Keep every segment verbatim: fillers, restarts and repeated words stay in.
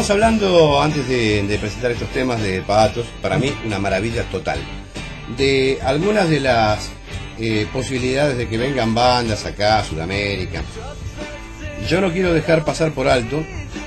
Estamos hablando, antes de, de presentar estos temas de Patos, para mí una maravilla total, de algunas de las eh, posibilidades de que vengan bandas acá a Sudamérica. Yo no quiero dejar pasar por alto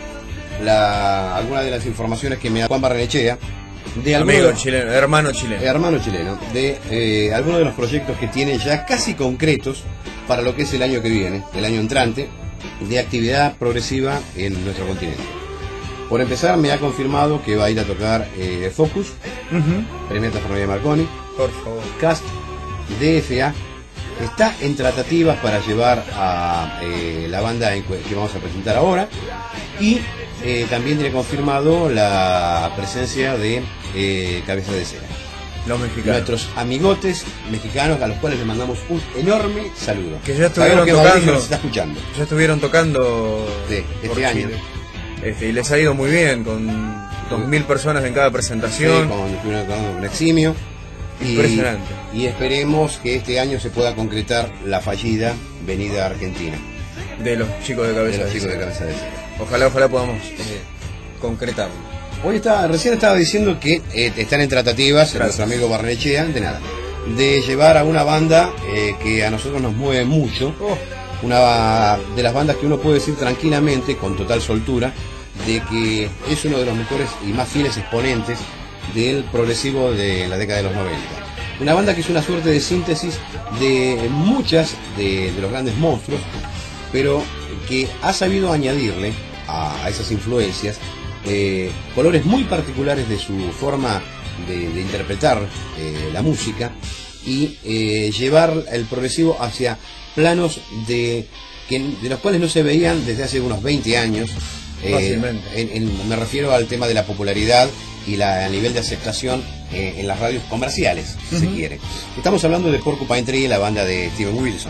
la, algunas de las informaciones que me da Juan Barrenechea, de amigo algunos, chileno, hermano chileno, hermano chileno, de eh, algunos de los proyectos que tiene ya casi concretos para lo que es el año que viene, el año entrante, de actividad progresiva en nuestro continente. Por empezar, me ha confirmado que va a ir a tocar eh, Focus, uh-huh. Premiata Familia Marconi, por favor, Cast, D F A. Está en tratativas para llevar a eh, la banda en que vamos a presentar ahora, y eh, también tiene confirmado la presencia de eh, Cabeza de Cera. Los mexicanos. Nuestros amigotes mexicanos, a los cuales les mandamos un enorme saludo. Que ya estuvieron que tocando. Nos está escuchando. Ya estuvieron tocando sí, este año. Este, y les ha ido muy bien, con dos mil personas en cada presentación. Sí, como estuvieron tocando con Eximio. Impresionante. Y, y esperemos que este año se pueda concretar la fallida venida a Argentina. De los chicos de Cabeza de los de chicos Cera. de Cabeza de Cera. Ojalá, ojalá podamos eh, concretarlo. Hoy está, recién estaba diciendo que eh, están en tratativas, nuestro amigo Barnechea, de nada, de llevar a una banda eh, que a nosotros nos mueve mucho, oh. Una de las bandas que uno puede decir tranquilamente, con total soltura, de que es uno de los mejores y más fieles exponentes del progresivo de la década de los noventa. Una banda que es una suerte de síntesis de muchas de, de los grandes monstruos, pero que ha sabido añadirle a, a esas influencias Eh, colores muy particulares de su forma de, de interpretar eh, la música, y eh, llevar el progresivo hacia planos de, que, de los cuales no se veían desde hace unos veinte años. Eh, en, en, me refiero al tema de la popularidad y la, el nivel de aceptación eh, en las radios comerciales, si uh-huh. se quiere. Estamos hablando de Porcupine Tree, la banda de Steven Wilson.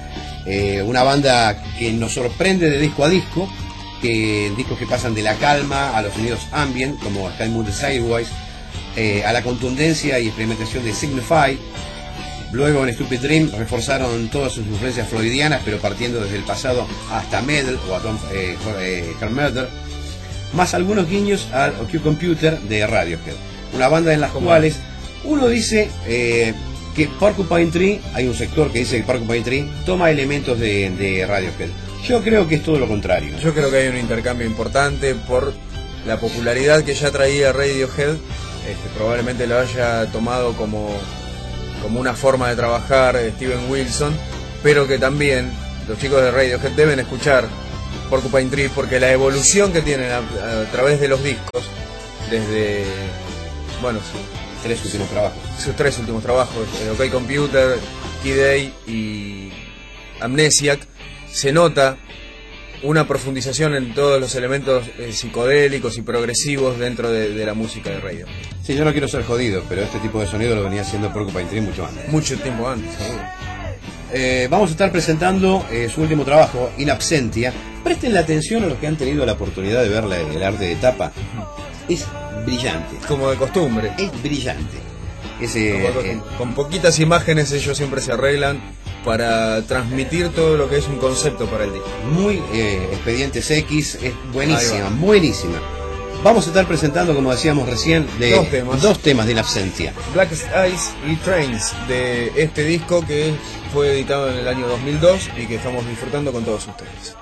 Eh, una banda que nos sorprende de disco a disco, que discos que pasan de la calma a los sonidos ambient, como Sky Moon Sideways, eh, a la contundencia y experimentación de Signify. Luego en Stupid Dream reforzaron todas sus influencias floydianas, pero partiendo desde el pasado hasta Metal o a Tom eh, eh, Murder, más algunos guiños al O Q Computer de Radiohead. Una banda en las cuales uno dice eh, que Porcupine Tree, hay un sector que dice que Porcupine Tree toma elementos de, de Radiohead. Yo creo que es todo lo contrario. Yo creo que hay un intercambio importante por la popularidad que ya traía Radiohead. Este, probablemente lo haya tomado como, como una forma de trabajar Steven Wilson, pero que también los chicos de Radiohead deben escuchar Porcupine Tree, porque la evolución que tienen a, a través de los discos, desde bueno sus tres últimos trabajos, sus tres últimos trabajos, eh, OK Computer, Key Day y Amnesiac, se nota una profundización en todos los elementos eh, psicodélicos y progresivos dentro de, de la música de radio. Sí, yo no quiero ser jodido, pero este tipo de sonido lo venía haciendo Porcupine Tree mucho antes. Mucho tiempo antes. Sí. Eh, vamos a estar presentando eh, su último trabajo, In Absentia. Presten la atención a los que han tenido la oportunidad de ver la, el arte de tapa. Es brillante. Como de costumbre. Es brillante. Ese, con, eh, con poquitas imágenes ellos siempre se arreglan para transmitir todo lo que es un concepto para el disco. Muy eh, Expedientes X, es buenísima, buenísima. Vamos a estar presentando, como decíamos recién, de dos temas, dos temas de In Absentia. Blackest Eyes y Trains, de este disco que fue editado en el año dos mil dos y que estamos disfrutando con todos ustedes.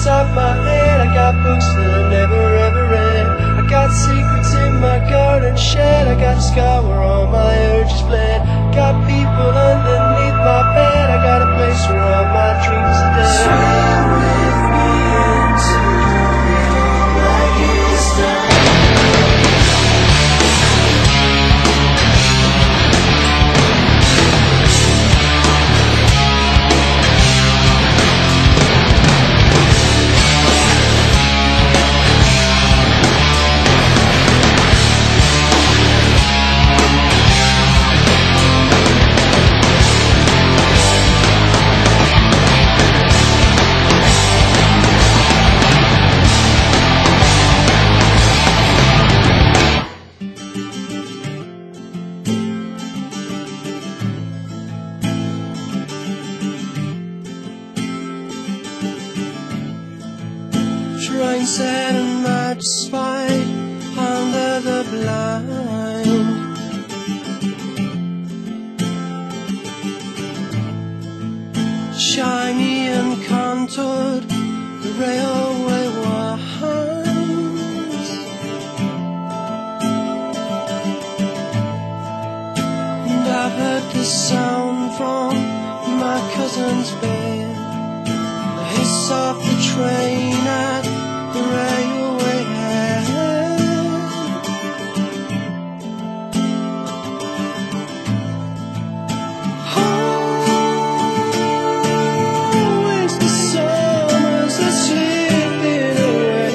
inside my head. I got books that I never ever read. I got secrets in my garden shed. I got a scar where all my urges bled. Got people underneath my bed. I got a place where all my dreams are dead. Swim with me into my history. Train set a night spite under the blind. Shiny and contoured, the railway winds. And I've heard the sound from my cousin's bed, the hiss of the train at the railway head. Oh, it's the summers that slipping away.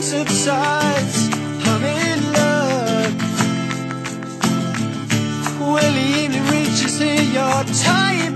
subsides, I'm in love. When the evening reaches here, you're tired.